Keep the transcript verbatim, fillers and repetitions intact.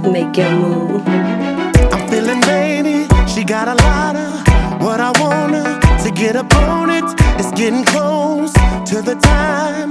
Make your move. I'm feeling baby, she got a lot of what I wanna to get up on it. It's getting close to the time